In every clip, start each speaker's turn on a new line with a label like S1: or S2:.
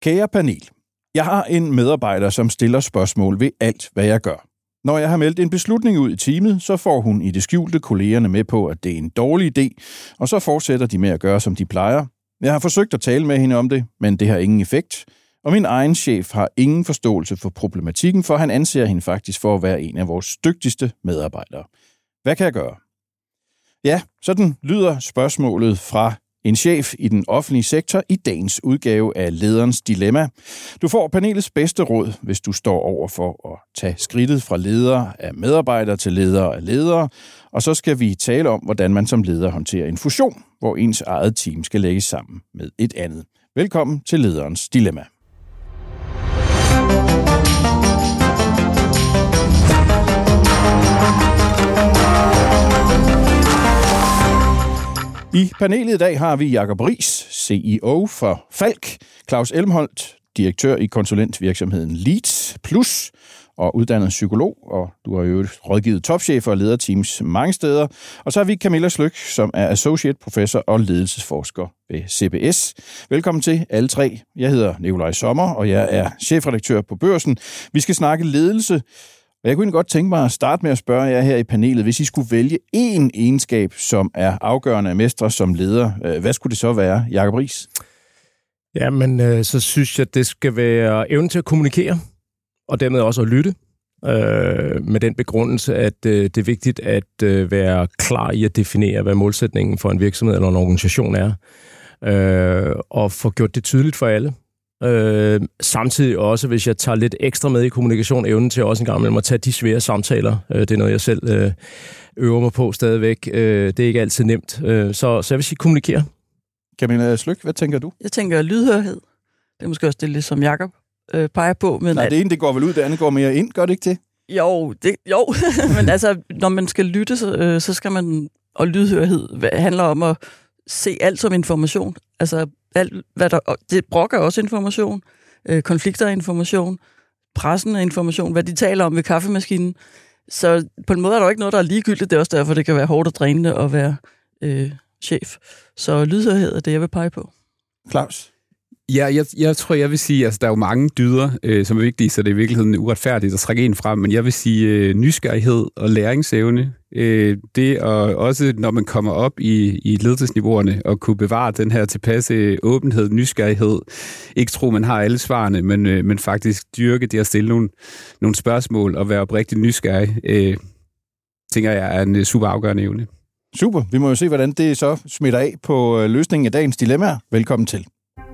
S1: Kære panel, jeg har en medarbejder, som stiller spørgsmål ved alt, hvad jeg gør. Når jeg har meldt en beslutning ud i teamet, så får hun i det skjulte kollegerne med på, at det er en dårlig idé, og så fortsætter de med at gøre, som de plejer. Jeg har forsøgt at tale med hende om det, men det har ingen effekt. Og min egen chef har ingen forståelse for problematikken, for han anser hende faktisk for at være en af vores dygtigste medarbejdere. Hvad kan jeg gøre? Ja, sådan lyder spørgsmålet fra en chef i den offentlige sektor i dagens udgave af Lederens Dilemma. Du får panelets bedste råd, hvis du står over for at tage skridtet fra ledere af medarbejdere til ledere af ledere. Og så skal vi tale om, hvordan man som leder håndterer en fusion, hvor ens eget team skal lægges sammen med et andet. Velkommen til Lederens Dilemma. I panelet i dag har vi Jacob Riis, CEO for Falck, Claus Elmholdt, direktør i konsulentvirksomheden Leads Plus og uddannet psykolog, og du har jo rådgivet topchefer og lederteams mange steder. Og så har vi Camilla Sløk, som er associate professor og ledelsesforsker ved CBS. Velkommen til alle tre. Jeg hedder Nikolaj Sommer, og jeg er chefredaktør på Børsen. Vi skal snakke ledelse. Og jeg kunne godt tænke mig at starte med at spørge jer her i panelet, hvis I skulle vælge én egenskab, som er afgørende at mestre som leder, hvad skulle det så være, Jacob Riis?
S2: Jamen, så synes jeg, det skal være evnen til at kommunikere, og dermed også at lytte, med den begrundelse, at det er vigtigt at være klar i at definere, hvad målsætningen for en virksomhed eller en organisation er, og få gjort det tydeligt for alle. Samtidig også, hvis jeg tager lidt ekstra med i kommunikation, evnen til også en gang imellem at tage de svære samtaler. Det er noget, jeg selv øver mig på stadigvæk. Det er ikke altid nemt. Så jeg vil sige kommunikere.
S1: Camilla Sløk, hvad tænker du?
S3: Jeg tænker lydhørhed. Det er måske også det, som Jacob peger på. Men
S1: nej, det ene det går vel ud, det andet går mere ind. Gør det ikke det?
S3: Jo. Men altså, når man skal lytte, så skal man... Og lydhørhed handler om at se alt som information. Altså, alt, det brokker også information, konflikter er information, pressen er information, hvad de taler om ved kaffemaskinen. Så på en måde er der jo ikke noget, der er ligegyldigt. Det er også derfor, det kan være hårdt og drænende at være chef. Så lydhørhed er det, jeg vil pege på.
S1: Claus?
S4: Ja, jeg tror, jeg vil sige, altså der er jo mange dyder, som er vigtige, så det er i virkeligheden uretfærdigt at trække en frem, men jeg vil sige nysgerrighed og læringsevne. Det og også, når man kommer op i ledelsesniveauerne og kunne bevare den her tilpasse åbenhed, nysgerrighed. Ikke tro, man har alle svarene, men faktisk dyrke det at stille nogle spørgsmål og være oprigtigt nysgerrig, tænker jeg er en super afgørende evne.
S1: Super. Vi må jo se, hvordan det så smitter af på løsningen af dagens dilemma. Velkommen til.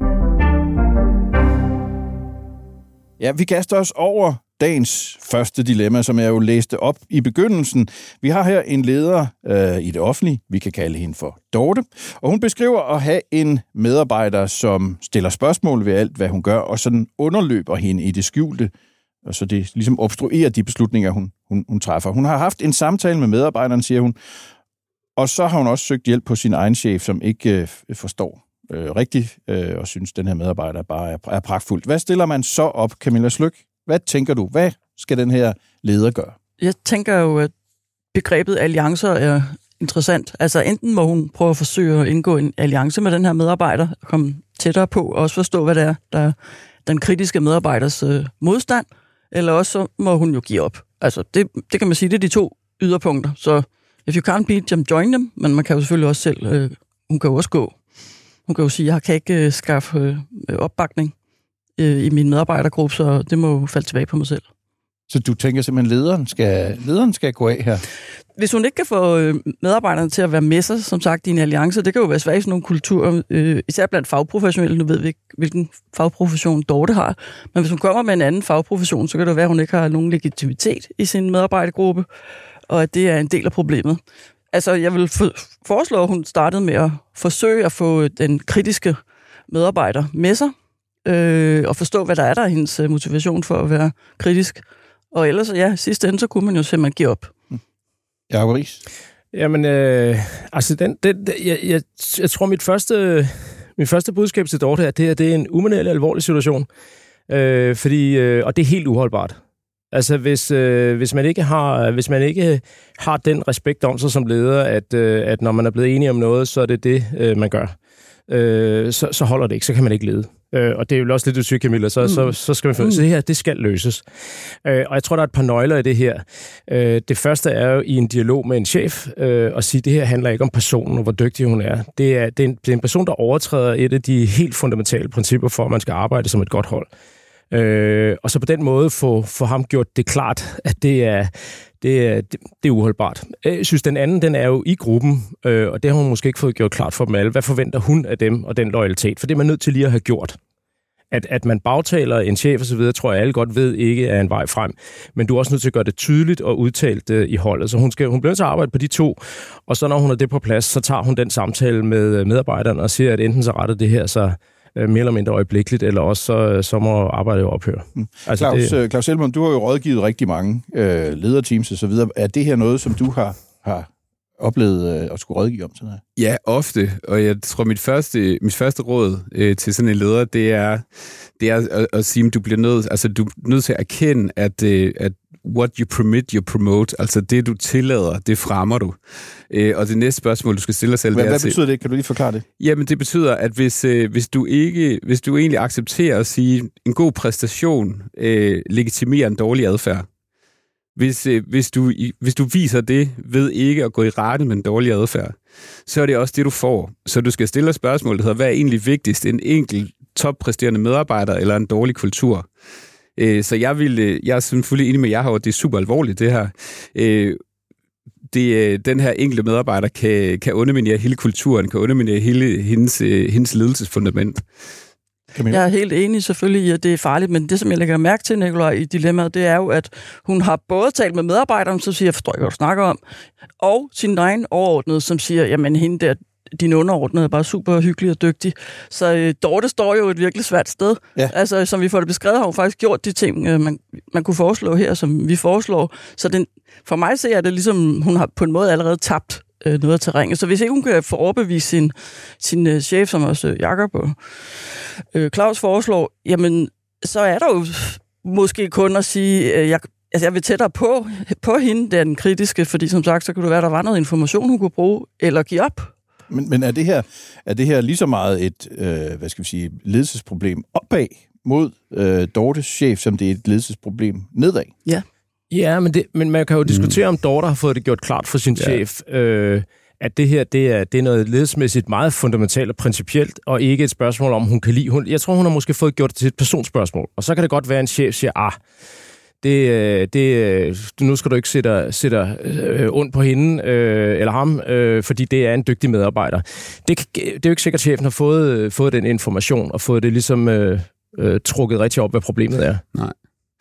S1: Ja, vi kaster os over dagens første dilemma, som jeg jo læste op i begyndelsen. Vi har her en leder i det offentlige, vi kan kalde hende for Dorte, og hun beskriver at have en medarbejder, som stiller spørgsmål ved alt, hvad hun gør, og sådan underløber hende i det skjulte, og så det ligesom obstruerer de beslutninger, hun træffer. Hun har haft en samtale med medarbejderen, siger hun, og så har hun også søgt hjælp på sin egen chef, som ikke forstår rigtigt, og synes, den her medarbejder bare er pragtfuld. Hvad stiller man så op, Camilla Sløk? Hvad tænker du? Hvad skal den her leder gøre? Jeg
S3: tænker jo, at begrebet alliancer er interessant. Altså enten må hun prøve at forsøge at indgå en alliance med den her medarbejder, komme tættere på, og også forstå, hvad det er, der er den kritiske medarbejders modstand, eller også så må hun jo give op. Altså det kan man sige, det er de to yderpunkter. Så if you can't beat them, join them, men man kan jo selvfølgelig også selv, hun kan jo også gå. Hun kan jo sige, at jeg kan ikke skaffe opbakning i min medarbejdergruppe, så det må falde tilbage på mig selv.
S1: Så du tænker simpelthen, lederen skal gå af her?
S3: Hvis hun ikke kan få medarbejderne til at være med sig, som sagt, i en alliance, det kan jo være svært i sådan nogle kulturer, især blandt fagprofessionelle. Nu ved vi ikke, hvilken fagprofession Dorte har. Men hvis hun kommer med en anden fagprofession, så kan det være, at hun ikke har nogen legitimitet i sin medarbejdergruppe, og at det er en del af problemet. Altså, jeg vil foreslå, at hun startede med at forsøge at få den kritiske medarbejder med sig, og forstå, hvad der er i hendes motivation for at være kritisk. Og ellers, ja, sidste ende, så kunne man jo simpelthen give op.
S1: Jacob Riis?
S2: Jamen, altså, jeg tror, mit første budskab til Dorte er, at det er en umanerlig alvorlig situation. Fordi, og det er helt uholdbart. Altså, hvis man ikke har den respekt om sig som leder, at når man er blevet enige om noget, så er det man gør. så holder det ikke, så kan man ikke lede. Og det er jo også lidt, du siger, Camilla, så skal man finde så det her, det skal løses. Og jeg tror, der er et par nøgler i det her. Det første er jo i en dialog med en chef, at sige, at det her handler ikke om personen, og hvor dygtig hun er. Det er en person, der overtræder et af de helt fundamentale principper for, at man skal arbejde som et godt hold. Og så på den måde få ham gjort det klart, at det er uholdbart. Jeg synes, den anden, den er jo i gruppen, og det har hun måske ikke fået gjort klart for dem alle. Hvad forventer hun af dem og den loyalitet? For det er man nødt til lige at have gjort. At man bagtaler en chef og så videre, tror jeg alle godt ved ikke er en vej frem. Men du er også nødt til at gøre det tydeligt og udtalt i holdet. Så hun bliver nødt til at arbejde på de to, og så når hun har det på plads, så tager hun den samtale med medarbejderne og siger, at enten så retter det her så mere eller mindre øjeblikkeligt, eller også så må arbejdet jo ophøre. Altså
S1: Claus Elmund, du har jo rådgivet rigtig mange lederteams og så videre. Er det her noget, som du har oplevet at skulle rådgive om sådan her?
S4: Ja, ofte. Og jeg tror, mit første råd til sådan en leder, det er at sige, at du er nødt til at erkende, at what you permit, you promote. Altså det, du tillader, det fremmer du. Og det næste spørgsmål, du skal stille dig selv...
S1: Hvad betyder det? Kan du lige forklare det? Jamen,
S4: det betyder, at hvis du egentlig accepterer at sige, en god præstation legitimerer en dårlig adfærd. Hvis du viser det ved ikke at gå i rette med en dårlig adfærd, så er det også det, du får. Så du skal stille dig spørgsmål, der hedder, hvad er egentlig vigtigst? En enkelt toppræsterende medarbejder eller en dårlig kultur? Så jeg er selvfølgelig enig med jer herovre, det er super alvorligt, det her. Den her enkelte medarbejder kan underminere hele kulturen, kan underminere hele hendes ledelsesfundament.
S3: Jeg er helt enig selvfølgelig i, at det er farligt, men det, som jeg lægger mærke til, Nicolaj, i dilemmaet, det er jo, at hun har både talt med medarbejderen, som siger, jeg forstår ikke, hvad du snakker om, og sin egen overordnede, som siger, jamen hende der, din underordnede er bare super hyggelig og dygtig. Så Dorte står jo et virkelig svært sted. Ja. Altså, som vi får det beskrevet, har hun faktisk gjort de ting, man kunne foreslå her, som vi foreslår. Så for mig ser jeg det ligesom, hun har på en måde allerede tabt noget af terrænet. Så hvis ikke hun kan få overbevist sin chef, som også Jakob og Claus foreslår, jamen, så er der jo måske kun at sige, jeg vil tættere på hende, den kritiske, fordi som sagt, så kunne det være, der var noget information, hun kunne bruge, eller give op.
S1: Men er det her lige så meget et, ledelsesproblem opad mod Dortes chef, som det er et ledelsesproblem nedad?
S3: Ja.
S2: Ja, men man kan jo diskutere, om Dorte har fået det gjort klart for sin chef, at det her, det er noget ledelsesmæssigt meget fundamentalt og principielt, og ikke et spørgsmål om, hun kan lide. Jeg tror, hun har måske fået gjort det til et personspørgsmål. Og så kan det godt være, at en chef siger, nu skal du ikke sætte ondt på hende eller ham, fordi det er en dygtig medarbejder. Det er jo ikke sikkert, at chefen har fået den information og fået det ligesom trukket rigtig op, hvad problemet er.
S4: Nej.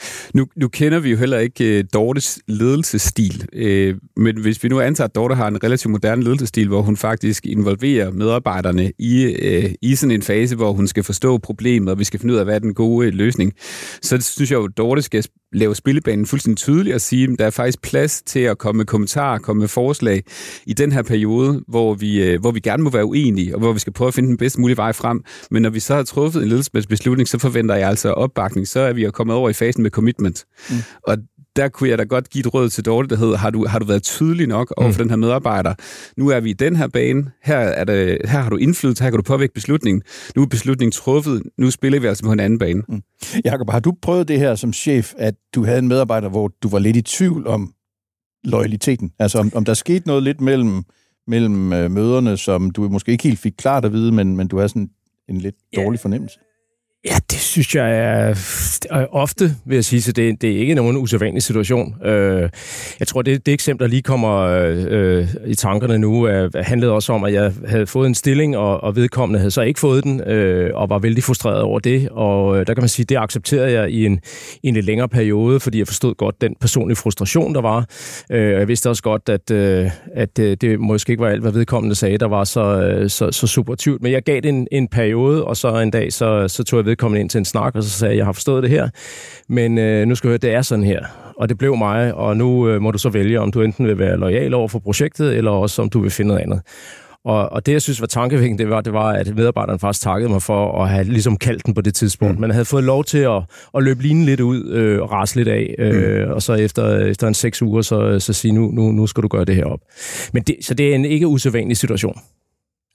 S4: Nu kender vi jo heller ikke Dortes ledelsesstil, men hvis vi nu antager, at Dorte har en relativt moderne ledelsesstil, hvor hun faktisk involverer medarbejderne i sådan en fase, hvor hun skal forstå problemet, og vi skal finde ud af, hvad er den gode løsning, så synes jeg jo, at Dorte skal lave spillebanen fuldstændig tydeligt og sige, at der er faktisk plads til at komme med kommentarer, komme med forslag i den her periode, hvor vi gerne må være uenige, og hvor vi skal prøve at finde den bedst mulige vej frem. Men når vi så har truffet en ledelsesbeslutning, så forventer jeg altså opbakning. Så er vi jo kommet over i fasen med commitment. Og der kunne jeg da godt give et råd til Dorte, der hedder, har du været tydelig nok over for den her medarbejder? Nu er vi i den her bane. Her har du indflydelse, her kan du påvirke beslutningen. Nu er beslutningen truffet. Nu spiller vi altså på en anden bane.
S1: Jakob, har du prøvet det her som chef, at du havde en medarbejder, hvor du var lidt i tvivl om loyaliteten? Altså om der skete noget lidt mellem møderne, som du måske ikke helt fik klart at vide, men du havde sådan en lidt dårlig fornemmelse?
S2: Ja, det synes jeg er ofte, vil jeg sige, så det er ikke nogen usædvanlig situation. Jeg tror, det eksempel, der lige kommer i tankerne nu, handlede også om, at jeg havde fået en stilling, og vedkommende havde så ikke fået den, og var vældig frustreret over det. Og der kan man sige, det accepterede jeg i en lidt længere periode, fordi jeg forstod godt den personlige frustration, der var. Jeg vidste også godt, at det måske ikke var alt, hvad vedkommende sagde, der var så superativt. Men jeg gav det en periode, og så en dag, så tog jeg vedkommende ind til en snak, og så sagde jeg har forstået det her, men nu skal du høre, det er sådan her. Og det blev mig, og nu må du så vælge, om du enten vil være loyal over for projektet, eller også om du vil finde noget andet. Og det, jeg synes var tankevækkende, det var, at medarbejderen faktisk takkede mig for at have ligesom kaldt den på det tidspunkt. Man havde fået lov til at løbe linen lidt ud og rase lidt af, og så efter en 6 uger, så sige, nu skal du gøre det her op. Så det er en ikke usædvanlig situation.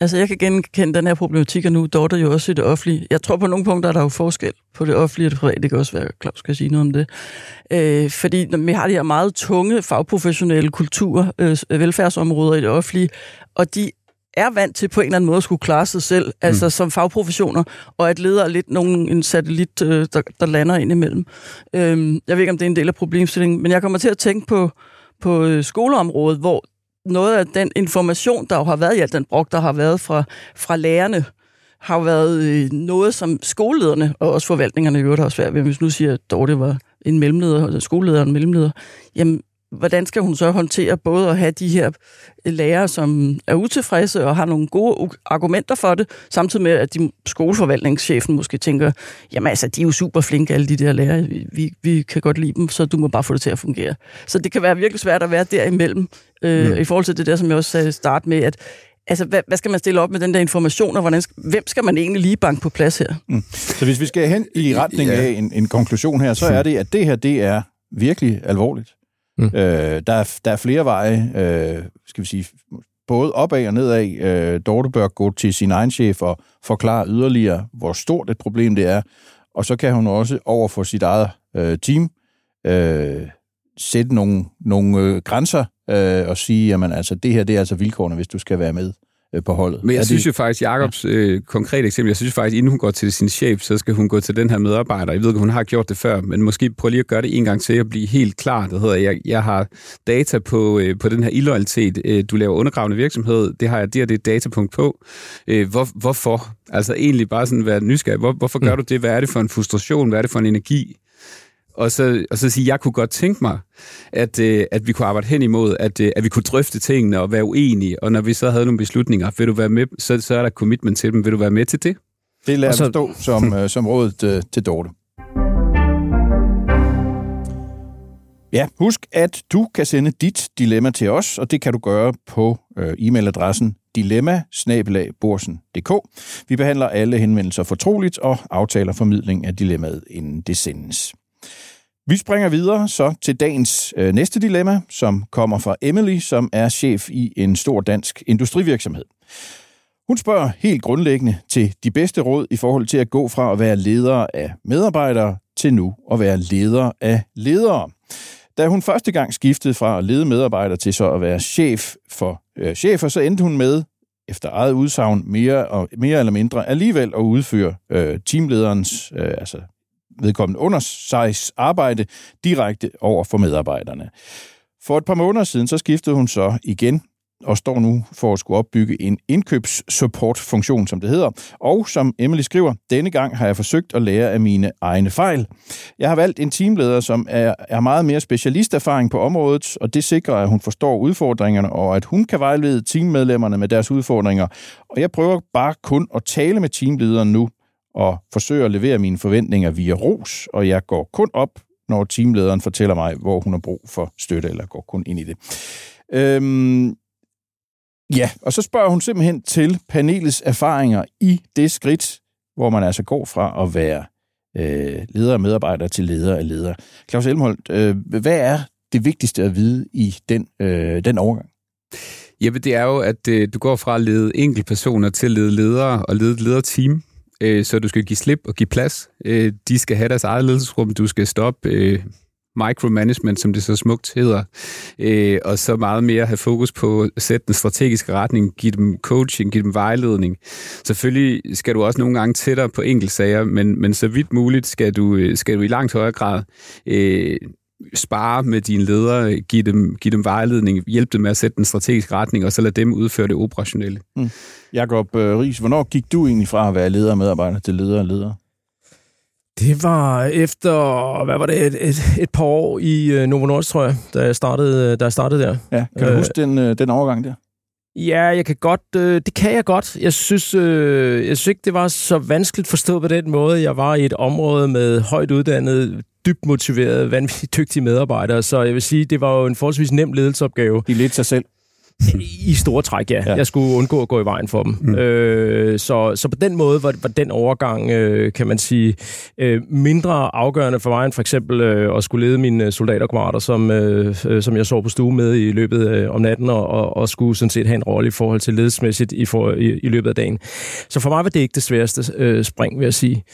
S3: Altså, jeg kan genkende den her problematik, og nu Dorte jo også i det offentlige. Jeg tror, på nogle punkter er der jo forskel på det offentlige og det private. Det kan også være, Claus skal sige noget om det. Fordi vi har de her meget tunge fagprofessionelle velfærdsområder i det offentlige, og de er vant til på en eller anden måde at skulle klare sig selv, altså som fagprofessioner, og at ledere er lidt en satellit, der lander ind imellem. Jeg ved ikke, om det er en del af problemstillingen, men jeg kommer til at tænke på skoleområdet, hvor noget af den information, der jo har været i alt den brok, der har været fra lærerne, har jo været noget, som skolelederne og også forvaltningerne i øvrigt har svært ved. Hvis nu siger, at Dorte var en mellemleder, eller skolelederen en mellemleder, jamen, hvordan skal hun så håndtere både at have de her lærere, som er utilfredse og har nogle gode argumenter for det, samtidig med, at skoleforvaltningschefen måske tænker, jamen altså, de er jo super flinke, alle de der lærere, vi kan godt lide dem, så du må bare få det til at fungere. Så det kan være virkelig svært at være derimellem, i forhold til det der, som jeg også sagde start med, at altså, hvad skal man stille op med den der information, og hvem skal man egentlig lige banke på plads her?
S1: Så hvis vi skal hen i retning af en konklusion her, så er det, at det her, det er virkelig alvorligt. Der er flere veje, skal vi sige, både opad og nedad. Dorte bør gå til sin egen chef og forklare yderligere, hvor stort et problem det er, og så kan hun også over for sit eget team sætte nogle grænser og sige, jamen altså, det her det er altså vilkårene, hvis du skal være med på holdet.
S4: Men jeg synes jo faktisk, Jacobs konkrete eksempel, jeg synes faktisk, inden hun går til sin chef, så skal hun gå til den her medarbejder. Jeg ved ikke, hun har gjort det før, men måske prøv lige at gøre det en gang til at blive helt klar. Det hedder, jeg har data på den her illoyalitet. Du laver undergravende virksomhed, det har jeg det datapunkt på. Hvorfor? Altså egentlig bare sådan være nysgerrig. Hvorfor gør du det? Hvad er det for en frustration? Hvad er det for en energi? Og så sige, jeg kunne godt tænke mig, at vi kunne arbejde hen imod, at vi kunne drøfte tingene og være uenige, og når vi så havde nogle beslutninger, vil du være med, så er der commitment til dem. Vil du være med til det?
S1: Det lader jeg stå som rådet til Dorte. Ja, husk, at du kan sende dit dilemma til os, og det kan du gøre på e-mailadressen dilemma@borsen.dk. Vi behandler alle henvendelser fortroligt og aftaler formidling af dilemmaet, inden det sendes. Vi springer videre så til dagens næste dilemma, som kommer fra Emily, som er chef i en stor dansk industrivirksomhed. Hun spørger helt grundlæggende til de bedste råd i forhold til at gå fra at være leder af medarbejdere til nu at være leder af ledere. Da hun første gang skiftede fra at lede medarbejdere til så at være chef for chefer, så endte hun med, efter eget udsagn, mere eller mindre alligevel at udføre teamlederens, altså vedkommende under sig arbejde direkte over for medarbejderne. For et par måneder siden, så skiftede hun så igen og står nu for at skulle opbygge en indkøbssupport-funktion, som det hedder. Og som Emily skriver, denne gang har jeg forsøgt at lære af mine egne fejl. Jeg har valgt en teamleder, som er meget mere specialisterfaring på området, og det sikrer, at hun forstår udfordringerne, og at hun kan vejlede teammedlemmerne med deres udfordringer. Og jeg prøver bare kun at tale med teamlederen nu, og forsøger at levere mine forventninger via ros, og jeg går kun op, når teamlederen fortæller mig, hvor hun har brug for støtte, eller går kun ind i det. Ja, og så spørger hun simpelthen til panelets erfaringer i det skridt, hvor man altså går fra at være leder af medarbejdere til leder af ledere. Claus Elmholdt, hvad er det vigtigste at vide i den overgang?
S4: Jamen, det er jo, at du går fra at lede enkeltpersoner til at lede ledere og lede et lederteam. Så du skal give slip og give plads. De skal have deres eget ledelsesrum. Du skal stoppe micromanagement, som det så smukt hedder. Og så meget mere have fokus på at sætte den strategiske retning, give dem coaching, give dem vejledning. Selvfølgelig skal du også nogle gange tættere på enkeltsager, men så vidt muligt skal du i langt højere grad spare med dine ledere, give dem vejledning, hjælpe dem med at sætte den strategiske retning, og så lade dem udføre det operationelle.
S1: Jakob Riis, hvornår gik du egentlig fra at være leder og medarbejder til leder og leder?
S2: Det var efter, hvad var det, et par år i Novo Nordisk, tror jeg, da jeg startede der.
S1: Ja, kan du huske den overgang der?
S2: Ja, jeg kan godt. Det kan jeg godt. Jeg synes ikke, det var så vanskeligt forstået på den måde. Jeg var i et område med højt uddannede, dybt motiverede, vanvittigt dygtige medarbejdere, så jeg vil sige, det var jo en forholdsvis nem ledelsesopgave.
S1: De ledte sig selv.
S2: I store træk, ja. Jeg skulle undgå at gå i vejen for dem. Så på den måde var den overgang, kan man sige, mindre afgørende for mig, end for eksempel at skulle lede mine soldaterkammerater, som jeg sov på stue med i løbet om natten, og skulle sådan set have en rolle i forhold til ledelsesmæssigt i løbet af dagen. Så for mig var det ikke det sværeste spring, vil jeg sige.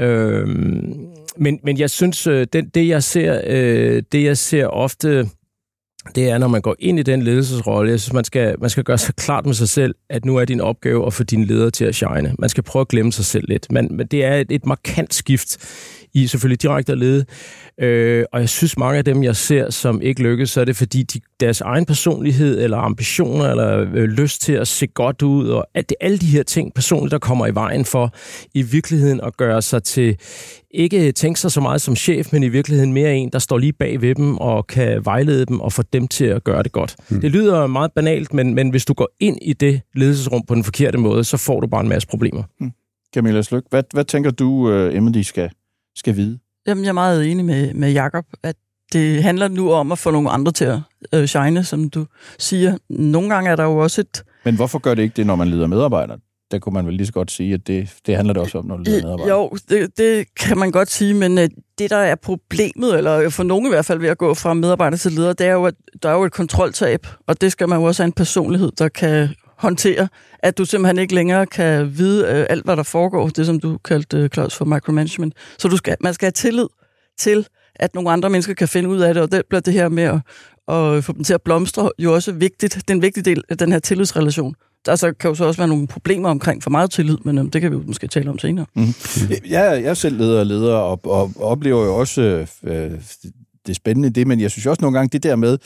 S2: Men jeg synes, det jeg ser ofte, det er, når man går ind i den ledelsesrolle, jeg synes, man skal gøre sig klart med sig selv, at nu er din opgave at få dine ledere til at shine. Man skal prøve at glemme sig selv lidt. Men det er et markant skift i selvfølgelig direkte at lede. Og jeg synes, mange af dem, jeg ser, som ikke lykkes, så er det fordi deres egen personlighed, eller ambitioner, eller lyst til at se godt ud, og alle de her ting personligt, der kommer i vejen for i virkeligheden at gøre sig til, ikke tænke sig så meget som chef, men i virkeligheden mere en, der står lige bag ved dem, og kan vejlede dem, og få dem til at gøre det godt. Det lyder meget banalt, men hvis du går ind i det ledelsesrum på den forkerte måde, så får du bare en masse problemer.
S1: Camilla Sløk, hvad tænker du, Emily skal vide?
S3: Jamen, jeg er meget enig med Jakob, at det handler nu om at få nogle andre til at shine, som du siger. Nogle gange er der jo også et...
S1: Men hvorfor gør det ikke det, når man leder medarbejdere? Der kunne man vel lige så godt sige, at det handler det også om, når du leder medarbejdere.
S3: Jo, det kan man godt sige, men det, der er problemet, eller for nogen i hvert fald ved at gå fra medarbejder til leder, det er jo, at der er jo et kontroltab, og det skal man jo også have en personlighed, der kan håndtere, at du simpelthen ikke længere kan vide alt, hvad der foregår, det som du kaldte, Claus, for micromanagement. Så man skal have tillid til, at nogle andre mennesker kan finde ud af det, og det bliver det her med at få dem til at blomstre jo også vigtigt. Det er en vigtig del af den her tillidsrelation. Der så kan jo så også være nogle problemer omkring for meget tillid, men det kan vi jo måske tale om senere.
S1: Jeg er selv leder og oplever jo også det spændende i det, men jeg synes også nogle gange det der med,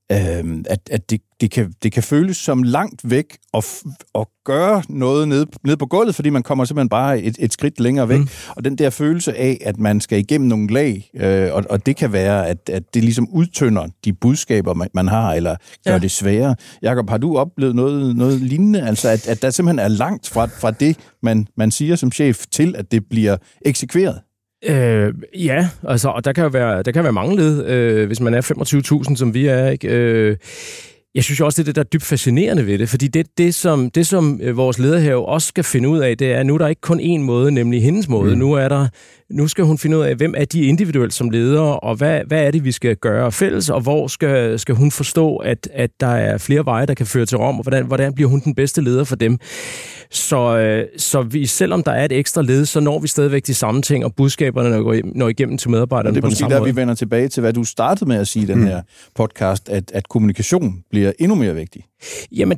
S1: at det kan føles som langt væk at gøre noget nede på gulvet, fordi man kommer simpelthen bare et skridt længere væk. Og den der følelse af, at man skal igennem nogle lag, og det kan være, at det ligesom udtynder de budskaber, man har, eller gør det sværere. Jakob, har du oplevet noget lignende? Altså, at der simpelthen er langt fra det, man siger som chef, til at det bliver eksekveret?
S2: Ja, altså, og der kan være mange led, hvis man er 25.000, som vi er, ikke? Jeg synes jo også, det er det, der er dybt fascinerende ved det, fordi det som vores leder her jo også skal finde ud af, det er, at nu er der ikke kun én måde, nemlig hendes måde. Nu skal hun finde ud af, hvem er de individuelt som ledere, og hvad er det, vi skal gøre fælles, og hvor skal hun forstå, at der er flere veje, der kan føre til Rom, og hvordan bliver hun den bedste leder for dem. Så selvom der er et ekstra led, så når vi stadigvæk de samme ting, og budskaberne når igennem til medarbejderne.
S1: Det er måske der, vi vender tilbage til, hvad du startede med at sige i den her podcast, at kommunikation bliver endnu mere vigtig.
S2: Jamen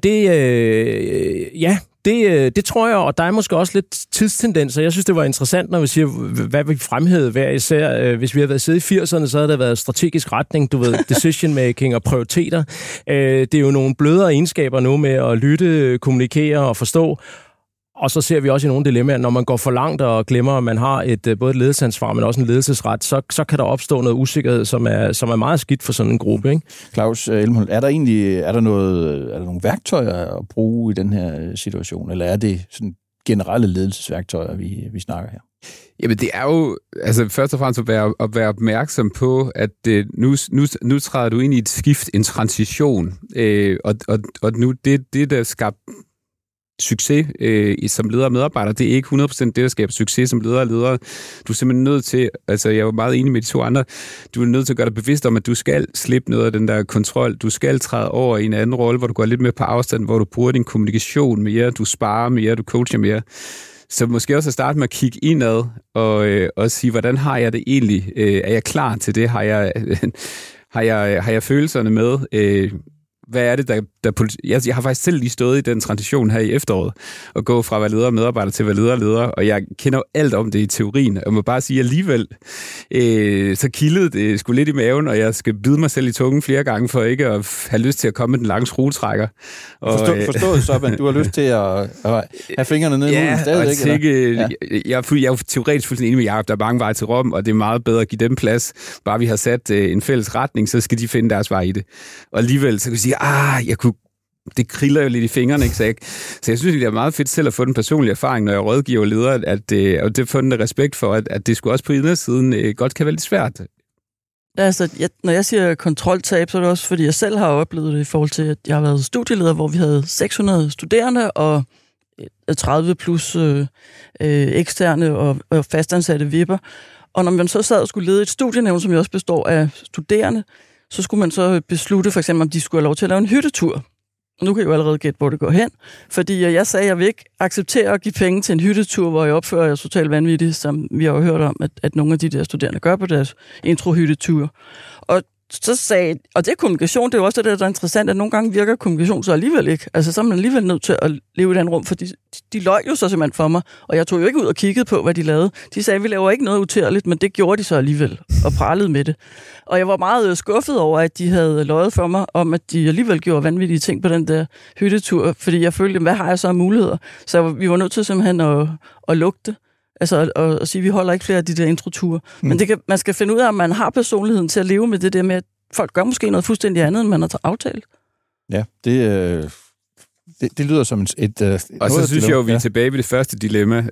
S2: det tror jeg, og der er måske også lidt tidstendenser. Jeg synes, det var interessant, når vi siger, hvad vi fremhævede hver især. Hvis vi havde været siddet i 80'erne, så havde der været strategisk retning, decision making og prioriteter. Det er jo nogle blødere egenskaber nu med at lytte, kommunikere og forstå. Og så ser vi også i nogle dilemmaer, når man går for langt og glemmer, at man har både et ledelsesansvar, men også en ledelsesret, så kan der opstå noget usikkerhed, som er meget skidt for sådan en gruppe, ikke?
S1: Claus Elmholdt, er der nogle værktøjer at bruge i den her situation, eller er det sådan generelle ledelsesværktøjer, vi snakker her?
S4: Jamen det er jo, altså først og fremmest at være opmærksom på, at nu træder du ind i et skift, en transition, og nu det der skabt succes som leder og medarbejder, det er ikke 100% det, der skaber succes som leder og ledere. Du er simpelthen nødt til, altså jeg var meget enig med de to andre, du er nødt til at gøre dig bevidst om, at du skal slippe noget af den der kontrol. Du skal træde over i en anden rolle, hvor du går lidt mere på afstand, hvor du bruger din kommunikation mere, du sparer mere, du coacher mere. Så måske også at starte med at kigge indad og sige, hvordan har jeg det egentlig? Er jeg klar til det? Har jeg følelserne med? Hvad er det, der jeg har faktisk selv lige stået i den transition her i efteråret, og gå fra at være leder og medarbejder til at være leder og leder, og jeg kender jo alt om det i teorien, og jeg må bare sige alligevel, så kildede det sgu lidt i maven, og jeg skal bide mig selv i tungen flere gange, for ikke at have lyst til at komme med den lange skruetrækker.
S1: Forstået så, at du har lyst til at have fingrene ned i munden stadigvæk?
S4: Jeg er jo teoretisk fuldstændig enig med Jacob, der er mange veje til Rom, og det er meget bedre at give dem plads. Bare vi har sat en fælles retning, så skal de finde deres vej i det. Og alligevel, så kan vi sige, det kriller jo lidt i fingrene, ikke? Så jeg synes, det er meget fedt selv at få den personlige erfaring, når jeg rådgiver ledere, og det får den respekt for, at det skulle også på indersiden godt kan være lidt svært.
S3: Altså, når jeg siger kontroltab, så er det også, fordi jeg selv har oplevet det i forhold til, at jeg har været studieleder, hvor vi havde 600 studerende og 30 plus eksterne og fastansatte vipper. Og når man så sad og skulle lede et studienævn, som jo også består af studerende, så skulle man så beslutte for eksempel, om de skulle have lov til at lave en hyttetur. Og nu kan jeg jo allerede gætte, hvor det går hen. Fordi jeg sagde, at jeg vil ikke acceptere at give penge til en hyttetur, hvor jeg opfører jer totalt vanvittigt, som vi har jo hørt om, at nogle af de der studerende gør på deres intro-hytteture. Og så sagde, og det er kommunikation, det er jo også det, der er interessant, at nogle gange virker kommunikation så alligevel ikke. Altså, så er man alligevel nødt til at leve i den rum, for de løg jo så simpelthen for mig, og jeg tog jo ikke ud og kiggede på, hvad de lavede. De sagde, at vi laver ikke noget utærligt, men det gjorde de så alligevel, og pralede med det. Og jeg var meget skuffet over, at de havde løjet for mig, om at de alligevel gjorde vanvittige ting på den der hyttetur, fordi jeg følte, hvad har jeg så af muligheder? Så vi var nødt til simpelthen at lugte. Altså at sige, at vi holder ikke flere af de der introture. Men man skal finde ud af, om man har personligheden til at leve med det der med, at folk gør måske noget fuldstændig andet, end man har aftalt.
S1: Ja, det lyder som et
S4: og så synes jeg jo, vi er tilbage ved det første dilemma.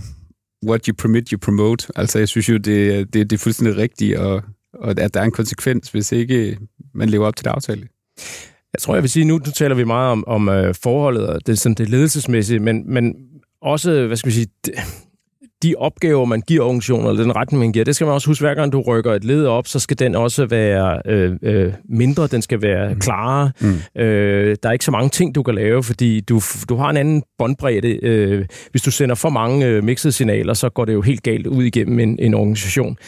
S4: What you permit, you promote. Altså, jeg synes jo, det er fuldstændig rigtigt, og at der er en konsekvens, hvis ikke man lever op til det aftale.
S2: Jeg tror, jeg vil sige, nu taler vi meget om forholdet, og det er sådan det ledelsesmæssige, men også, hvad skal vi sige, de opgaver, man giver organisationer, eller den retning, man giver, det skal man også huske, hver gang du rykker et led op, så skal den også være mindre, den skal være klarere. Der er ikke så mange ting, du kan lave, fordi du har en anden båndbredde. Hvis du sender for mange mixede signaler, så går det jo helt galt ud igennem en organisation.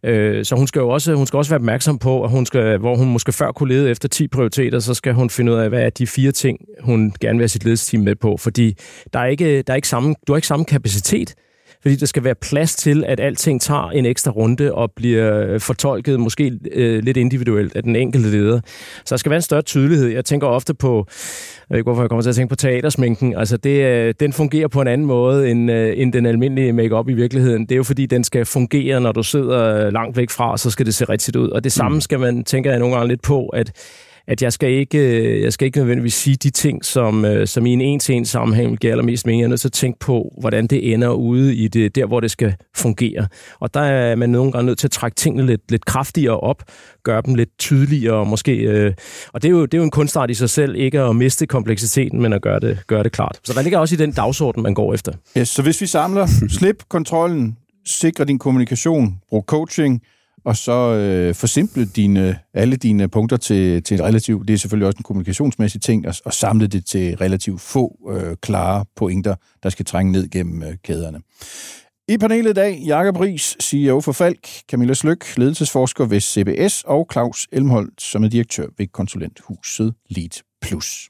S2: Så hun skal også være opmærksom på, at hvor hun måske før kunne lede efter 10 prioriteter, så skal hun finde ud af, hvad er de 4 ting, hun gerne vil have sit ledelsesteam med på, fordi du har ikke samme kapacitet, fordi der skal være plads til, at alting tager en ekstra runde og bliver fortolket måske lidt individuelt af den enkelte leder. Så der skal være en større tydelighed. Jeg tænker ofte på, jeg ved ikke, hvorfor jeg kommer til at tænke på teatersminken. Altså den fungerer på en anden måde end den almindelige make-up i virkeligheden. Det er jo fordi, den skal fungere, når du sidder langt væk fra, så skal det se rigtigt ud. Og det samme skal man, tænker jeg nogle gange lidt på, at jeg skal ikke nødvendigvis sige de ting, som i en en-til-en sammenhæng giver allermest mening. Jeg er nødt til at tænke på, hvordan det ender ude i det, der hvor det skal fungere. Og der er man nogle gange nødt til at trække tingene lidt kraftigere op, gøre dem lidt tydeligere måske. Og det er jo en kunstart i sig selv, ikke at miste kompleksiteten, men at gøre det klart. Så der ligger også i den dagsorden, man går efter.
S1: Yes, så hvis vi samler, slip kontrollen, sikre din kommunikation, brug coaching, og så forsimple alle dine punkter til et relativt, det er selvfølgelig også en kommunikationsmæssig ting, og samle det til relativt få klare pointer, der skal trænge ned gennem kæderne. I panelet i dag, Jakob Riis, CEO for Falck, Camilla Sløk, ledelsesforsker ved CBS, og Claus Elmholdt, som er direktør ved konsulenthuset Lead Plus.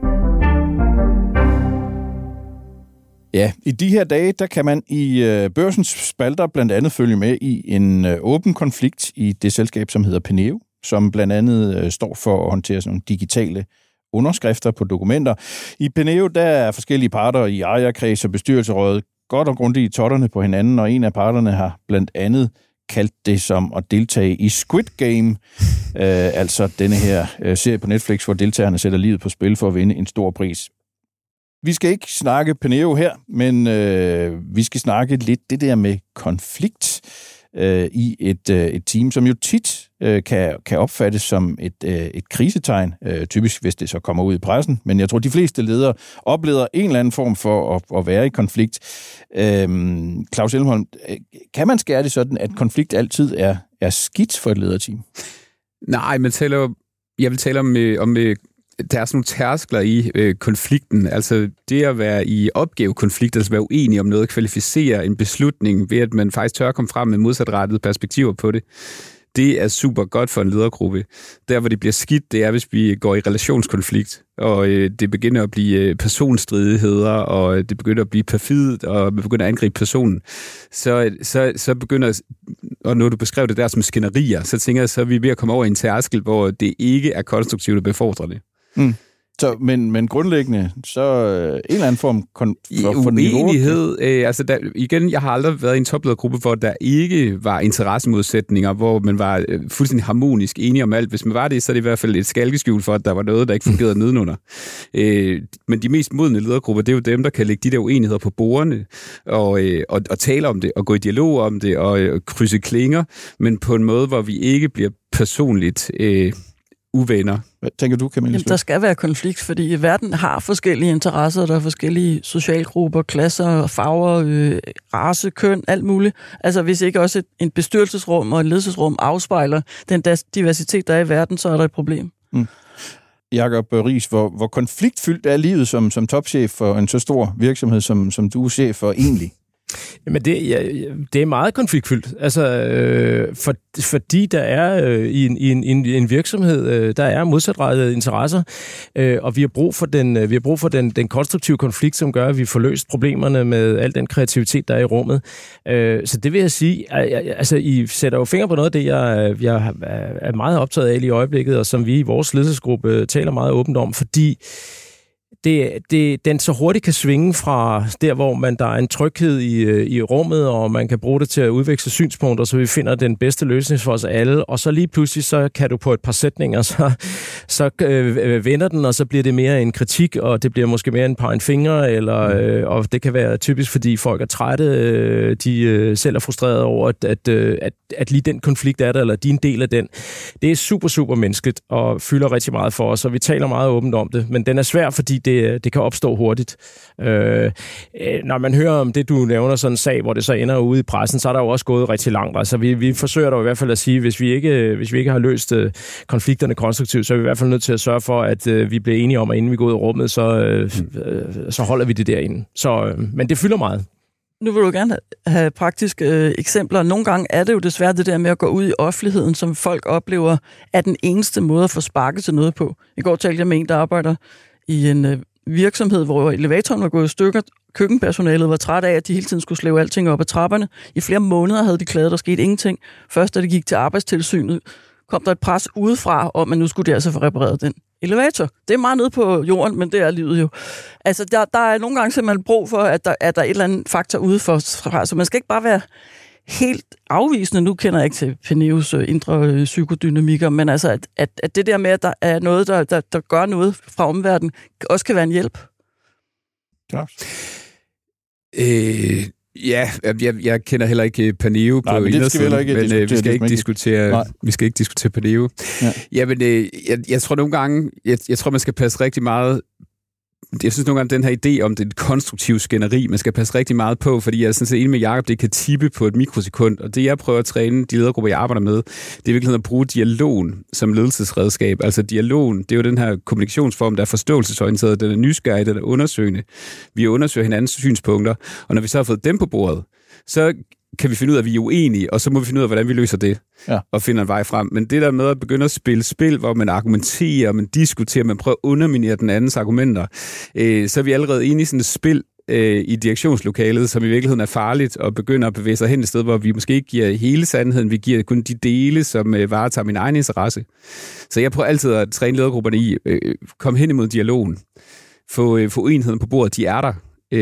S1: Ja, i de her dage, der kan man i Børsens spalter blandt andet følge med i en åben konflikt i det selskab, som hedder Penneo, som blandt andet står for at håndtere sådan nogle digitale underskrifter på dokumenter. I Penneo, der er forskellige parter i ejerkreds og bestyrelserådet godt og grundigt i totterne på hinanden, og en af parterne har blandt andet kaldt det som at deltage i Squid Game, altså denne her serie på Netflix, hvor deltagerne sætter livet på spil for at vinde en stor pris. Vi skal ikke snakke Penneo her, men vi skal snakke lidt det der med konflikt i et team, som jo tit kan opfattes som et krisetegn, typisk hvis det så kommer ud i pressen. Men jeg tror, de fleste ledere oplever en eller anden form for at være i konflikt. Claus Elmholdt, kan man skære det sådan, at konflikt altid er skidt for et lederteam?
S4: Nej, jeg vil tale om der er sådan nogle tærskler i konflikten. Altså det at være i opgavekonflikt, altså være uenig om noget, kvalificere en beslutning ved, at man faktisk tør at komme frem med modsatrettede perspektiver på det. Det er super godt for en ledergruppe. Der, hvor det bliver skidt, det er, hvis vi går i relationskonflikt, og det begynder at blive personstridigheder, og det begynder at blive perfidt, og man begynder at angribe personen. Så begynder, og når du beskrev det der som skænderier, så tænker jeg, så er vi ved at komme over i en tærskel, hvor det ikke er konstruktivt og befordrende.
S1: Så, men grundlæggende, så en eller anden form for
S4: uenighed. Igen, jeg har aldrig været i en topledergruppe, hvor der ikke var interessemodsætninger, hvor man var fuldstændig harmonisk enige om alt. Hvis man var det, så er det i hvert fald et skalkeskjul for, at der var noget, der ikke fungerede nedenunder. Men de mest modne ledergrupper, det er jo dem, der kan lægge de der uenigheder på bordene og tale om det, og gå i dialog om det, og krydse klinger, men på en måde, hvor vi ikke bliver personligt uvenner.
S1: Hvad tænker du, Camilla?
S3: Jamen, der skal være konflikt, fordi verden har forskellige interesser, der er forskellige socialgrupper, klasser, farver, race, køn, alt muligt. Altså, hvis ikke også en bestyrelsesrum og et ledelsesrum afspejler den diversitet, der er i verden, så er der et problem.
S1: Jakob Riis, hvor konfliktfyldt er livet som topchef for en så stor virksomhed, som du er chef for egentlig?
S2: Jamen, det er meget konfliktfyldt. Altså, fordi der er i en virksomhed, der er modsatrettede interesser, og vi har brug for den konstruktive konflikt, som gør, at vi får løst problemerne med al den kreativitet, der er i rummet. Så det vil jeg sige, altså, I sætter jo fingre på noget af det, jeg er meget optaget af i øjeblikket, og som vi i vores ledelsesgruppe taler meget åbent om, fordi den så hurtigt kan svinge fra der, hvor der er en tryghed i rummet, og man kan bruge det til at udveksle synspunkter, så vi finder den bedste løsning for os alle, og så lige pludselig, så kan du på et par sætninger, så vender den, og så bliver det mere en kritik, og det bliver måske mere en pegen fingre, eller, og det kan være typisk, fordi folk er trætte, de selv er frustrerede over, at lige den konflikt er der, eller de er en del af den. Det er super, super menneskeligt, og fylder rigtig meget for os, og vi taler meget åbent om det, men den er svær, fordi det kan opstå hurtigt. Når man hører om det, du nævner, sådan en sag, hvor det så ender ude i pressen, så er der jo også gået rigtig langt. Altså, vi forsøger da i hvert fald at sige, hvis vi ikke har løst konflikterne konstruktivt, så er vi i hvert fald nødt til at sørge for, at vi bliver enige om, at inden vi går ud af rummet, så holder vi det derinde. Men det fylder meget.
S3: Nu vil du gerne have praktiske eksempler. Nogle gange er det jo desværre det der med at gå ud i offentligheden, som folk oplever, er den eneste måde at få sparket til noget på. I går talte jeg med en, der arbejder i en virksomhed, hvor elevatoren var gået i stykker. Køkkenpersonalet var træt af, at de hele tiden skulle slæve alting op ad trapperne. I flere måneder havde de klaget, der skete ingenting. Først da det gik til arbejdstilsynet, kom der et pres udefra om, at nu skulle de altså få repareret den elevator. Det er meget nede på jorden, men det er livet jo. Altså, der er nogle gange simpelthen brug for, at der er et eller andet faktor udefra. Så man skal ikke bare være helt afvisende. Nu kender jeg ikke til Peneus indre psykodynamikker, men altså, at det der med, at der er noget, der gør noget fra omverdenen, også kan være en hjælp.
S1: Claus?
S4: Jeg kender heller ikke Paneo på indersiden, men vi skal ikke diskutere Paneo. Ja. Jamen, jeg tror nogle gange, jeg tror, man skal passe rigtig meget. Jeg synes nogle gange, den her idé om det konstruktive skænderi, man skal passe rigtig meget på, fordi jeg er sådan set enig med Jacob, det kan tippe på et mikrosekund, og det jeg prøver at træne de ledergrupper, jeg arbejder med, det er i virkeligheden at bruge dialogen som ledelsesredskab. Altså dialogen, det er jo den her kommunikationsform, der er forståelsesorienteret, den er nysgerrig, den er undersøgende. Vi undersøger hinandens synspunkter, og når vi så har fået dem på bordet, så kan vi finde ud af, at vi er uenige, og så må vi finde ud af, hvordan vi løser det, og finder en vej frem. Men det der med at begynde at spille spil, hvor man argumenterer, man diskuterer, man prøver at underminere den andens argumenter, så er vi allerede inde i sådan et spil i direktionslokalet, som i virkeligheden er farligt, og begynder at bevæge sig hen et sted, hvor vi måske ikke giver hele sandheden, vi giver kun de dele, som varetager min egen interesse. Så jeg prøver altid at træne ledergrupperne i, komme hen imod dialogen, få uenigheden på bordet, de er der.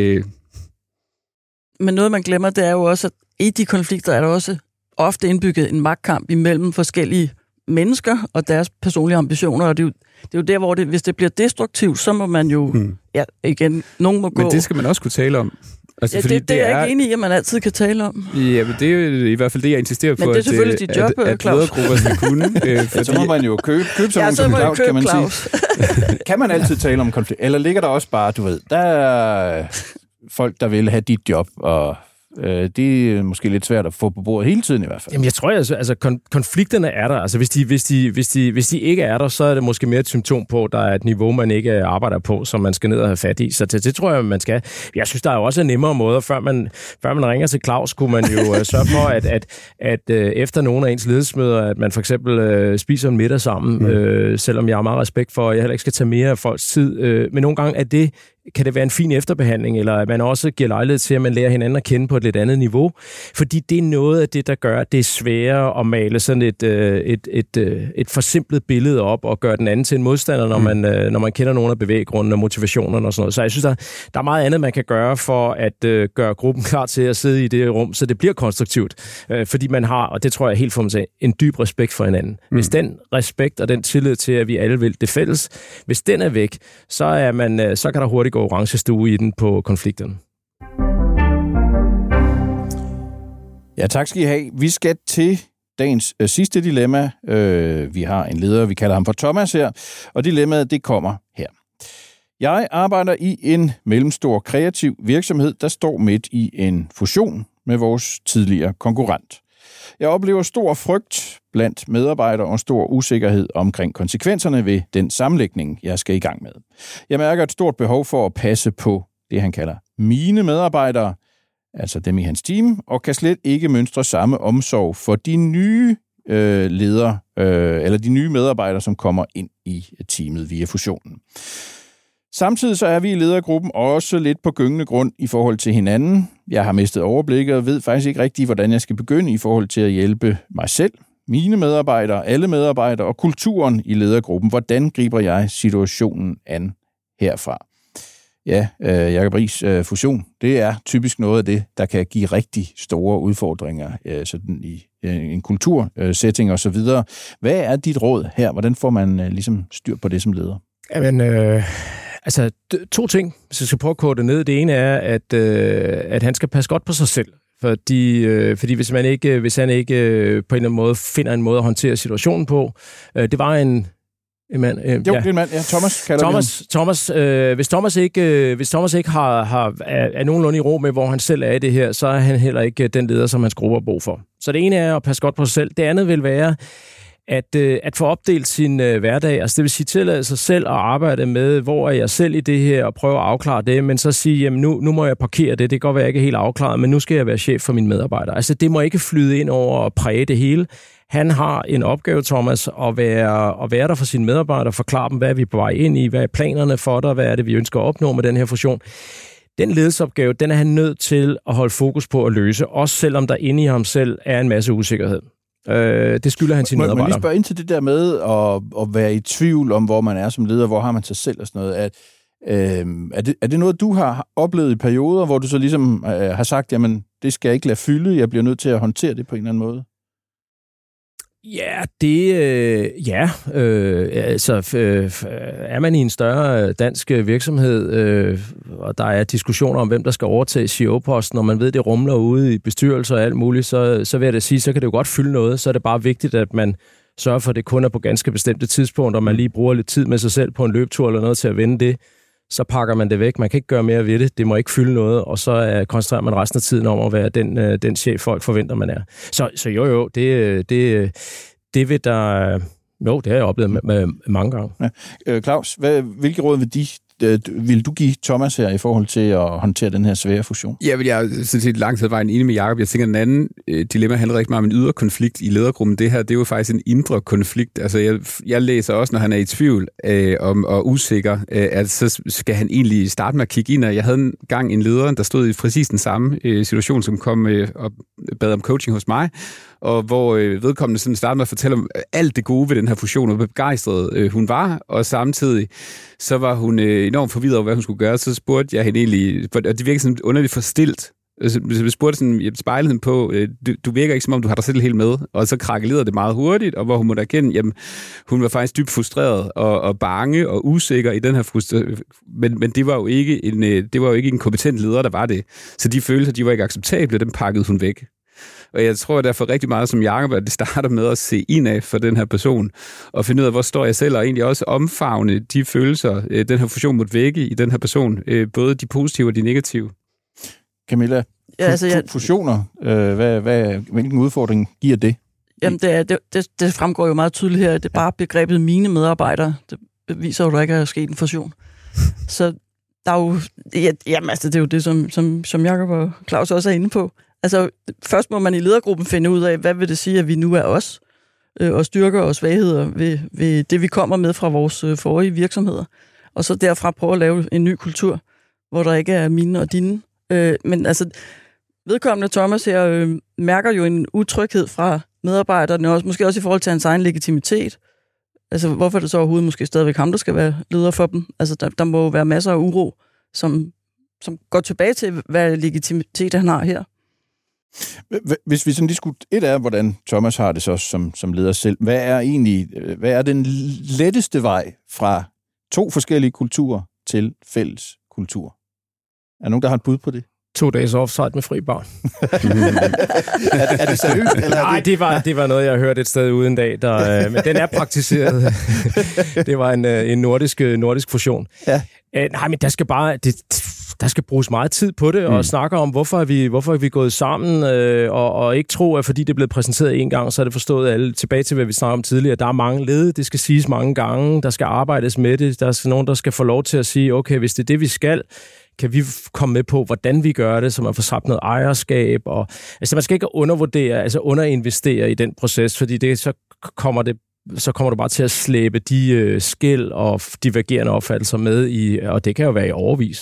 S3: Men noget, man glemmer, det er jo også, at i de konflikter er der også ofte indbygget en magtkamp imellem forskellige mennesker og deres personlige ambitioner, og det er jo der, hvor hvis det bliver destruktivt, så må man jo, nogen må gå.
S4: Men det skal man også kunne tale om. Altså,
S3: ja,
S4: fordi
S3: det er jeg ikke enig i, at man altid kan tale om.
S4: Ja, men det er jo i hvert fald det, jeg insisterer på,
S3: men det er selvfølgelig dit job,
S4: at ledergrupper skal kunne.
S1: Fordi... Så må man jo købe sådan som Claus, kan man sige. Kan man altid tale om konflikt? Eller ligger der også bare, du ved, der er folk, der vil have dit job, og det er måske lidt svært at få på bordet hele tiden i hvert fald.
S2: Jamen jeg tror, altså konflikterne er der. Altså hvis de ikke er der, så er det måske mere et symptom på, at der er et niveau, man ikke arbejder på, som man skal ned og have fat i. Så det tror jeg, man skal. Jeg synes, der er jo også nemmere måder. Før man ringer til Claus, kunne man jo sørge for, at efter nogle af ens ledelsesmøder, at man for eksempel spiser en middag sammen, selvom jeg har meget respekt for, at jeg heller ikke skal tage mere af folks tid. Men nogle gange er det kan det være en fin efterbehandling, eller at man også giver lejlighed til, at man lærer hinanden at kende på et lidt andet niveau. Fordi det er noget af det, der gør, at det er sværere at male sådan et forsimplet billede op og gøre den anden til en modstander, når man kender nogle af bevæggrundene og motivationerne og sådan noget. Så jeg synes, der er meget andet, man kan gøre for at gøre gruppen klar til at sidde i det rum, så det bliver konstruktivt. Fordi man har, og det tror jeg helt for mig, en dyb respekt for hinanden. Hvis den respekt og den tillid til, at vi alle vil det fælles, hvis den er væk, så kan der hurtigt gå orange stue i den på konflikterne.
S1: Ja, tak skal I have. Vi skal til dagens sidste dilemma. Vi har en leder, vi kalder ham for Thomas her, og dilemmaet, det kommer her. Jeg arbejder i en mellemstor kreativ virksomhed, der står midt i en fusion med vores tidligere konkurrent. Jeg oplever stor frygt blandt medarbejdere og stor usikkerhed omkring konsekvenserne ved den sammenlægning, jeg skal i gang med. Jeg mærker et stort behov for at passe på det, han kalder mine medarbejdere, altså dem i hans team, og kan slet ikke mønstre samme omsorg for de nye ledere, eller de nye medarbejdere, som kommer ind i teamet via fusionen. Samtidig så er vi i ledergruppen også lidt på gyngende grund i forhold til hinanden. Jeg har mistet overblikket og ved faktisk ikke rigtig, hvordan jeg skal begynde i forhold til at hjælpe mig selv, mine medarbejdere, alle medarbejdere og kulturen i ledergruppen. Hvordan griber jeg situationen an herfra? Ja, Jacob Riis, fusion, det er typisk noget af det, der kan give rigtig store udfordringer sådan i en kultursetting og så videre. Hvad er dit råd her? Hvordan får man ligesom styr på det som leder?
S2: Jamen, altså, to ting, hvis jeg skal prøve at kode det ned. Det ene er, at han skal passe godt på sig selv. Fordi hvis han ikke på en eller anden måde finder en måde at håndtere situationen på. Det var en mand.
S1: Det er en mand. Ja, Thomas kalder
S2: Thomas, hvis Thomas ikke er nogenlunde i ro med, hvor han selv er i det her, så er han heller ikke den leder, som hans gruppe har brug for. Så det ene er at passe godt på sig selv. Det andet vil være at få opdelt sin hverdag, altså det vil sige tillade sig selv at arbejde med, hvor er jeg selv i det her, og prøve at afklare det, men så sige, jamen nu må jeg parkere det, det kan godt være, jeg ikke er helt afklaret, men nu skal jeg være chef for mine medarbejdere. Altså det må ikke flyde ind over og præge det hele. Han har en opgave, Thomas, at være der for sine medarbejdere, forklare dem, hvad er vi på vej ind i, hvad er planerne for dig, hvad er det, vi ønsker at opnå med den her fusion. Den ledelsesopgave, den er han nødt til at holde fokus på at løse, også selvom der inde i ham selv er en masse usikkerhed. Det skylder han sine medarbejdere.
S1: Må jeg lige spørge ind til det der med at være i tvivl om, hvor man er som leder, hvor har man sig selv og sådan noget. Er det noget, du har oplevet i perioder, hvor du så ligesom har sagt, jamen, det skal jeg ikke lade fylde, jeg bliver nødt til at håndtere det på en eller anden måde?
S2: Ja, er man i en større dansk virksomhed, og der er diskussioner om, hvem der skal overtage CEO-posten, og man ved, det rumler ude i bestyrelser og alt muligt, så vil jeg da sige, så kan det jo godt fylde noget. Så er det bare vigtigt, at man sørger for, at det kun er på ganske bestemte tidspunkter, og man lige bruger lidt tid med sig selv på en løbetur eller noget til at vende det. Så pakker man det væk. Man kan ikke gøre mere ved det. Det må ikke fylde noget, og så koncentrerer man resten af tiden om at være den chef, folk forventer, man er. Så jo, det vil der... Jo, det har jeg oplevet med mange gange.
S1: Ja. Claus, hvilke råd vil du give Thomas her i forhold til at håndtere den her svære fusion?
S4: Ja, jeg er sådan set langt ad vejen enig med Jacob. Jeg tænker, den anden dilemma handler rigtig meget om en ydre konflikt i ledergruppen. Det her, det er jo faktisk en indre konflikt. Altså, jeg læser også, når han er i tvivl og usikker, at så skal han egentlig starte med at kigge ind. Jeg havde engang en leder, der stod i præcis den samme situation, som kom og bad om coaching hos mig, og hvor vedkommende sådan startede med at fortælle om alt det gode ved den her fusion, og hvor begejstret hun var, og samtidig så var hun enormt forvirret over, hvad hun skulle gøre. Så spurgte jeg hende egentlig, og det virkede sådan underligt forstilt. Så jeg spurgte sådan, jeg spejlede hende på, du virker ikke som om, du har dig selv helt med, og så krakelerede det meget hurtigt, og hvor hun måtte erkende, jamen, hun var faktisk dybt frustreret og bange og usikker i den her frustration, men det var jo ikke en kompetent leder, der var det. Så de følelser, de var ikke acceptable, dem pakkede hun væk. Og jeg tror derfor rigtig meget som Jacob, at det starter med at se indad for den her person, og finde ud af, hvor står jeg selv, og egentlig også omfavne de følelser, den her fusion måtte vække i den her person, både de positive og de negative.
S1: Camilla, fusioner, hvilken udfordring giver det?
S3: Jamen, det fremgår jo meget tydeligt her, det er bare begrebet mine medarbejdere. Det viser jo, at der ikke er sket en fusion. Så der er jo, jamen, altså, det er jo det, som Jacob og Claus også er inde på. Altså, først må man i ledergruppen finde ud af, hvad vil det sige, at vi nu er os, og styrker og svagheder ved det, vi kommer med fra vores forrige virksomheder. Og så derfra prøve at lave en ny kultur. hvor der ikke er mine og dine. Men altså, vedkommende Thomas her mærker jo en utryghed fra medarbejderne, også, måske også i forhold til hans egen legitimitet. Altså, hvorfor er det så overhovedet måske stadigvæk ham, der skal være leder for dem? Altså, der må jo være masser af uro, som går tilbage til, hvad legitimitet han har her.
S1: Hvis vi sådan lige skulle... Et er, hvordan Thomas har det så som leder selv. Hvad er den letteste vej fra 2 forskellige kulturer til fælles kultur? Er der nogen, der har et bud på det?
S2: 2 dages offside med fri bar.
S1: Er det seriøst? Eller
S2: nej, det var noget, jeg har hørt et sted uden dag. Men den er praktiseret. Det var en nordisk fusion. Ja. Nej, men der skal bruges meget tid på det, og snakke om, hvorfor er vi gået sammen, og ikke tro, at fordi det er blevet præsenteret en gang, så er det forstået alle. Tilbage til, hvad vi snakkede om tidligere. Der er mange led, det skal siges mange gange, der skal arbejdes med det, der er nogen, der skal få lov til at sige, okay, hvis det er det, vi skal, kan vi komme med på, hvordan vi gør det, så man får skabt noget ejerskab. Og, altså, man skal ikke underinvestere i den proces, fordi så kommer du bare til at slæbe de skel og divergerende opfattelser med i, og det kan jo være i årevis.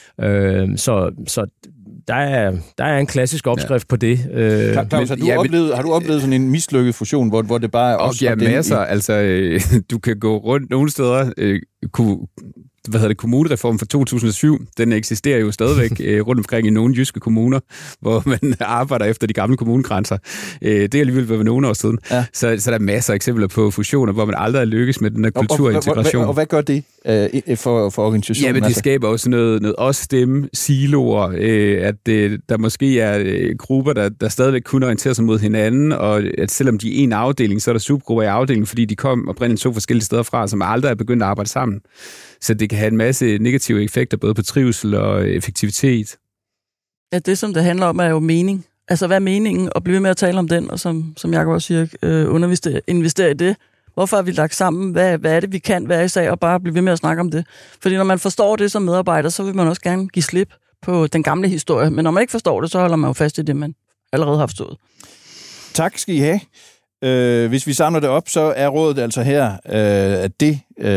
S2: Så der er en klassisk opskrift på det.
S1: Claus, har du oplevet sådan en mislykket fusion, hvor det bare er også...
S4: Ja, masser. Altså, du kan gå rundt nogle steder, kommunereformen fra 2007, den eksisterer jo stadigvæk rundt omkring i nogle jyske kommuner, hvor man arbejder efter de gamle kommunegrænser. Det er alligevel været nogle år siden. Ja. Så der er masser af eksempler på fusioner, hvor man aldrig er lykkes med den her kulturintegration.
S1: Og hvad gør det for organisationen?
S4: Ja, men det skaber også noget os-stemme, siloer, at der måske er grupper, der stadigvæk kun orienterer sig mod hinanden, og at selvom de er en afdeling, så er der subgrupper i afdelingen, fordi de kom oprindeligt 2 forskellige steder fra, som aldrig er begyndt at arbejde sammen. Så det kan have en masse negative effekter, både på trivsel og effektivitet.
S3: Ja, det som det handler om, er jo mening. Altså, hvad er meningen? Og blive ved med at tale om den, og som Jacob også siger, investere i det. Hvorfor er vi lagt sammen? Hvad er det, vi kan være i sag, og bare blive ved med at snakke om det? Fordi når man forstår det som medarbejder, så vil man også gerne give slip på den gamle historie. Men når man ikke forstår det, så holder man jo fast i det, man allerede har forstået.
S1: Tak skal I have. Hvis vi samler det op, så er rådet altså her, at det...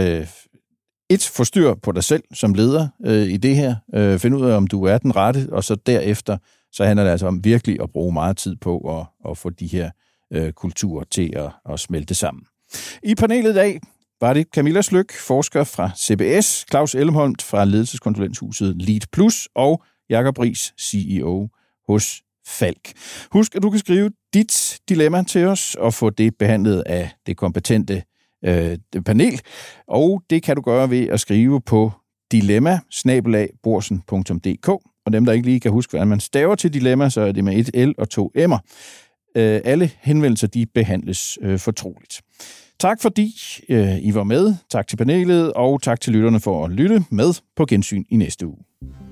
S1: få styr på dig selv som leder i det her. Find ud af, om du er den rette, og så derefter, så handler det altså om virkelig at bruge meget tid på at få de her kulturer til at smelte sammen. I panelet i dag var det Camilla Sløk, forsker fra CBS, Claus Elmholm fra ledelseskonsulenthuset Lead Plus og Jacob Riis, CEO hos Falck. Husk, at du kan skrive dit dilemma til os og få det behandlet af det kompetente panel, og det kan du gøre ved at skrive på dilemma@borsen.dk, og dem, der ikke lige kan huske, hvordan man staver til dilemma, så er det med 1 L og 2 M'er. Alle henvendelser, de behandles fortroligt. Tak fordi I var med, tak til panelet, og tak til lytterne for at lytte med på gensyn i næste uge.